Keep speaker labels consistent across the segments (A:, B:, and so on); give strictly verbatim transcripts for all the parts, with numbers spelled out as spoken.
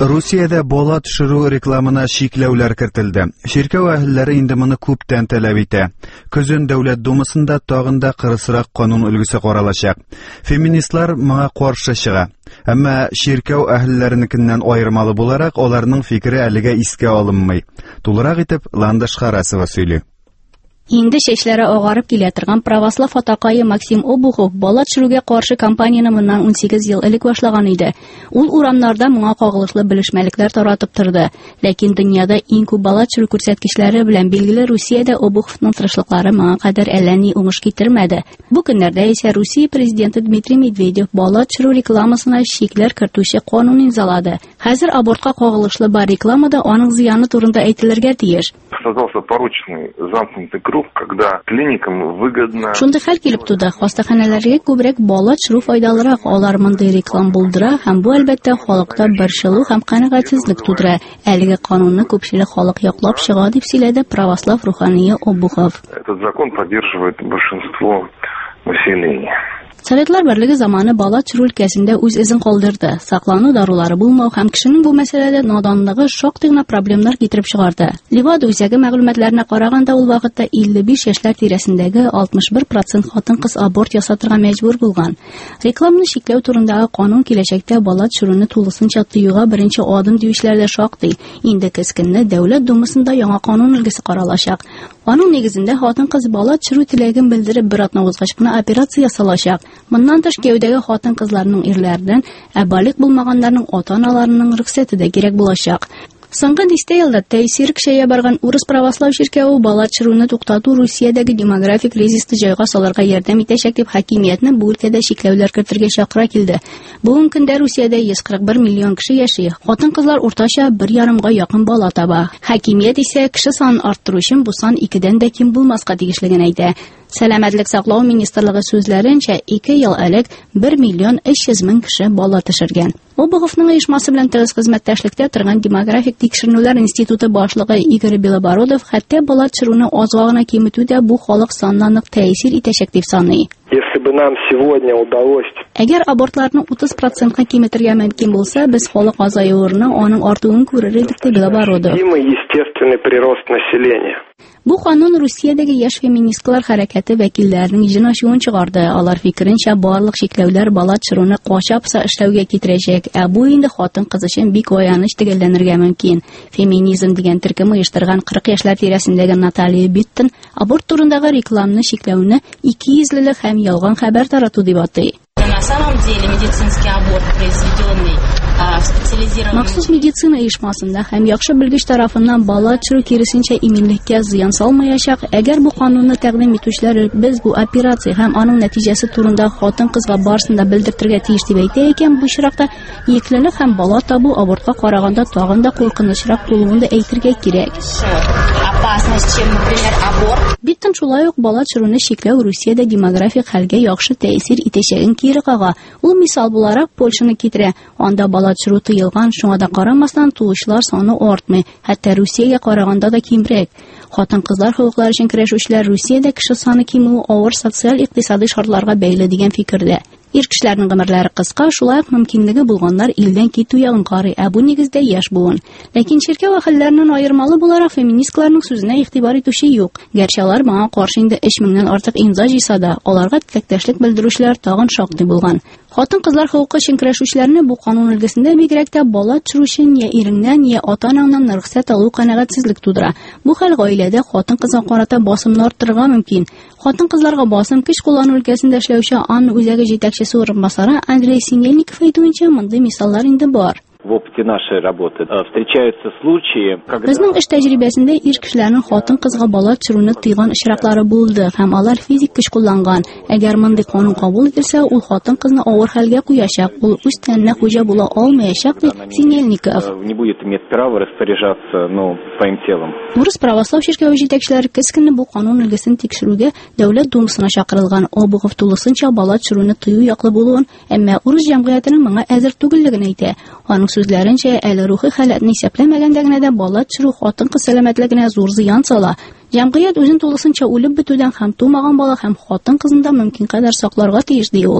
A: Русиядә бала төшерү рекламына шикләүләр кертелде. Ширкәү әһелләре инде моны күптән таләп итә. Көзен Дәүләт Думасында тагын да кырысрак канун өлгесе каралачак. Феминистлар моңа каршы чыга. Әмма ширкәү әһелләренекеннән аермалы буларак аларның фикере әлегә искә алынмый. Тулырак итеп Ландыш Харасова сөйли.
B: Инде чәчләре агарып килә торган православ атакайы Максим Обухов бала төшерүгә каршы кампанияны моннан ун сигез ел элек башлаган иде. Ул урамнарда моңа кагылышлы белешмәлекләр таратып торды. Ләкин дөньяда иң күп бала төшерү күрсәткечләре белән билгеле Русиядә Обуховның тырышлыклары моңа кадәр әллә ни уңыш китермәде. Бу көннәрдә исә Русия президенты Дмитрий Медведев бала төшерү рекламасына шикләр кертүче канун имзалады. Хәзер абортка кагылышлы бар рекламада аның зыяны турында әйтелергә тиеш.
C: Создался порочный замкнутый круг, когда клиникам выгодно.
B: Шунда хәл килеп туды. Хастаханәләргә күбрәк бала төшерү файдалырак, алар мондый реклам булдыра һәм бу әлбәттә халыкта борчылу һәм канәгатьсезлек тудыра. Әлеге канунны күпчелек халык яклап чыга дип сөйләде православ рухания Обухов.
C: Этот закон поддерживает большинство населения.
B: Советлар берлеге заманы бала төшерү өлкәсендә үз изен калдырды. Саклану дарулары булмау һәм кешенең бу мәсьәләдә наданлыгы шактый гына проблемалар китереп чыгарды. Левада үзәге мәгълүматларына караганда ул вакытта илле биш яшьләр тирәсендәге алтмыш бер процент хатын-кыз аборт ясатырга мәҗбүр булган. Рекламаны шикләү турындагы канун киләчәктә бала төшерүне тулысынча тыюга беренче адым диючеләрдә шактый. Инде кескенне Дәүләт Думасында яңа канун өлгесе каралачак. Аның нигезендә хатын-кыз бала төшерү теләген белдереп бер атна узгач кына операция ясалачак. Моннан тыш гәүдәге хатын-кызларның ирләрдән, ә балык булмаганнарның ата-аналарының рөхсәте дә кирәк булачак. Соңгы дистә елда тәэсир кешегә барган Урыс православ ширкәүе бала төшерүне туктату Русиядәге демографик кризисты җайга салырга ярдәм итәчәк дип хакимиятне бу өлкәдә шикләүләр кертергә чакыра килде. Бүгенге көндә Русиядә йөз кырык бер миллион кеше яши. Хатын-кызлар уртача бер ярымга якын бала таба. Хакимият исә кеше санын арттыру өчен бу сан икедән дә ким булмаска тиешлеген әйтә. Сәламәтлек саклау министрлыгы сүзләренчә, ике ел элек бер миллион өч йөз мең кеше бала төшергән. Обуховның оешмасы белән тыгыз хезмәттәшлектә торган демографик тикшеренүләр институты башлыгы Игорь Белобородов хәтта бала төшерүне азга гына киметүдә бу халык санына нык тәэсир итәчәк дип саный.
D: Если бы нам сегодня удалось...
B: Әгәр абортларны утыз процентка киметергә мөмкин булса, без халык азаюырны, аның артуын күрер идек дип Белобородов.
D: Естественный прирост населения.
B: Бу канун Русиядәге яшь феминистлар хәрәкәте вәкилләренең җен ачуын чыгарды. Алар фикеренчә барлык шикләүләр бала төшерүне качапса эшләүгә китерәчәк, ә бу инде хатын-кыз өчен бик аяныч төгәлләнергә мөмкин. Феминизм дигән төркем оештырган кырык яшьләр тирәсендәге Наталья Биттон аборт турындагы рекламны шикләүне икейөзлелек һәм ялган хәбәр тарату дип атый.
E: На самом деле медицинский аборт, произведенный в специализированном...
B: Махсус медицина оешмасында һәм яхшы белгеч тарафыннан бала төшерү киресенчә иминлеккә зыян салмаячак. Әгәр бу канунны тәкъдим итүчеләр без бу операция һәм аның нәтиҗәсе турында хатын-кызга барсын да белдертергә тиеш дип әйтә икән, бу чиракта еклелек һәм бала табу абортка караганда тагын да куркынычрак булуын да әйтергә кирәк.
E: Опасность, чем, например, аборт.
B: Биттон шулай ук бала төшерүне шикләү Русиядә демографик хәлгә яхшы тәэсир итәчәген кире кага. Ул мисал буларак Польшаны китерә. Анда бала төшерү тыелган, шуңа да карамастан туучылар саны артмый. Хәтта Русиягә караганда да кимрәк. Хатын-кызлар хокуклары өчен көрәшүчеләр Русиядә кеше саны кимүе авыр социаль-икътисади шартларга бәйле дигән фикердә. Ир кешеләрнең гомерләре кыска, шулай ук мөмкинлеге булганнар илдән китү ягын карый, ә бу нигездә яшь буын. Ләкин ширкәү әһелләреннән аермалы буларак феминистларның сүзенә игътибар итүче юк. Гәрчә алар моңа каршы инде өч меңнән артык имза җыйса да, аларга теләктәшлек белдерүчеләр тагын шактый булган. Хатын-кызлар хокукы өчен көрәшүчеләрне бу канун өлгесендә бигрәк тә бала төшерү өчен я иреңнән, я ата-анаңнан рөхсәт алу канәгатьсезлек тудыра. Бу хәл гаиләдә хатын-кызга карата басымны арттырырга мөмкин. Хатын-кызларга басым көч куллану өлкәсендә эшләүче Анна үзәге җитәкчесе урынбасары Андрей Синельников әйтүенчә, мондый мисаллар инде бар.
F: В опыте нашей работы встречаются случаи, когда...
B: Безнең эш тәҗрибәсендә ир кешеләрнең хатын-кызга бала төшерүне тыйган очраклары булды һәм алар физик көч кулланган. Әгәр мондый канун кабул ителсә, ул хатын-кызны авыр хәлгә куячак, ул үз тәненә хуҗа була алмаячак, ди Синельников.
F: Не будет иметь права распоряжаться, ну, своим телом.
B: Урыс православ ширкәүе җитәкчеләре кескенне бу канун өлгесен тикшерүгә Дәүләт Думасына чакырылган. Обухов тулысынча бала төшерүне тыю яклы булуын, әмма урыс җәмгыятенең моңа әзер түгеллеген әйтә. Аның сүзләренчә, әле рухи халәтне исәпләмәгәндә генә дә бала төшерү хатын-кыз сәламәтлегенә зур зыян сала. Җәмгыять үзен тулысынча үлеп бетүдән һәм тумаган бала һәм хатын-кызны да мөмкин кадәр сакларга тиеш, ди ул.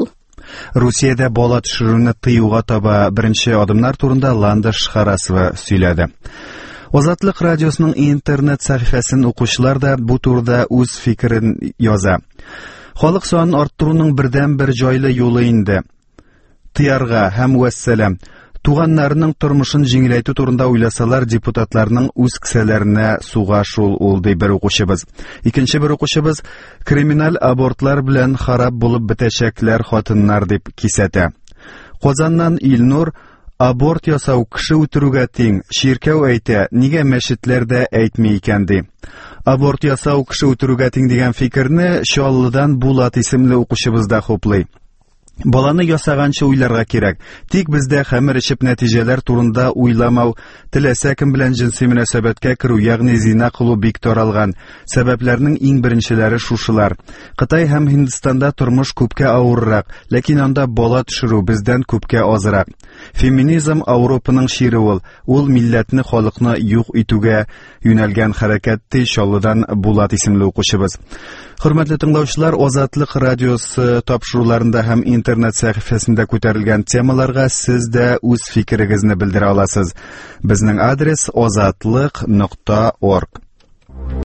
A: Русиядә бала төшерүне тыюга таба беренче адымнар турында Ланда Шхарасова сөйләде. Азатлык радиосының интернет сәхифәсен укучылар да бу турыда үз фикерен яза. Халык санын арттыруның бердән-бер җайлы юлы инде. Тыярга һәм вәссәлам. Туганнарының тормышын җиңеләйтү турында уйласалар, депутатларның үз кесәләренә суга шул ул ди бер укучыбыз. Икенче бер укучыбыз криминаль абортлар белән харап булып бетәчәкләр хатыннар дип кисәтә. Казаннан Илнур: аборт ясау кеше үтерүгә тиң, ширкәү әйтә, нигә мәчетләрдә әйтми икән ди. Аборт ясау кеше үтерүгә тиң дигән фикерне Чаллыдан Булат исемле укучыбыз да хуплый. Баланы ясаганчы уйларга кирәк. Тик бездә хәмер ичеп нәтиҗәләр турында уйламау, теләсә кем белән җинси мөнәсәбәткә керү, ягъни зина кылу бик таралган. Сәбәпләрнең иң беренчеләре шушылар. Кытай һәм Һиндстанда тормыш күпкә авыррак, ләкин анда бала төшерү бездән күпкә азрак. Феминизм Европаның шире ул. Ул милләтне, халыкны юк итүгә юнәлгән хәрәкәт ди Чаллыдан Булат исемле укучыбыз. Хөрмәтле тыңлаучылар, Азатлык радиосы тапшыруларында һәм интернет сәхифәсендә күтәрелгән темаларга сез дә үз фикерегезне белдерә аласыз. Безнең адрес азатлык нокта орг.